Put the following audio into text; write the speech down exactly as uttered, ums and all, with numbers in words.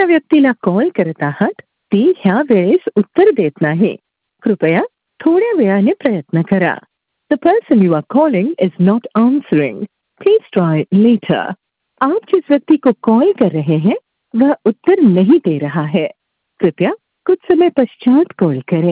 व्यक्तीला कॉल करत आहात ती ह्या वेळेस उत्तर देत नाही. कृपया थोड्या वेळाने प्रयत्न करा. The person you are calling is not answering. Please try later. आप जिस व्यक्ति को कॉल कर रहे हैं वह उत्तर नहीं दे रहा है. कृपया कुछ समय पश्चात कॉल करें.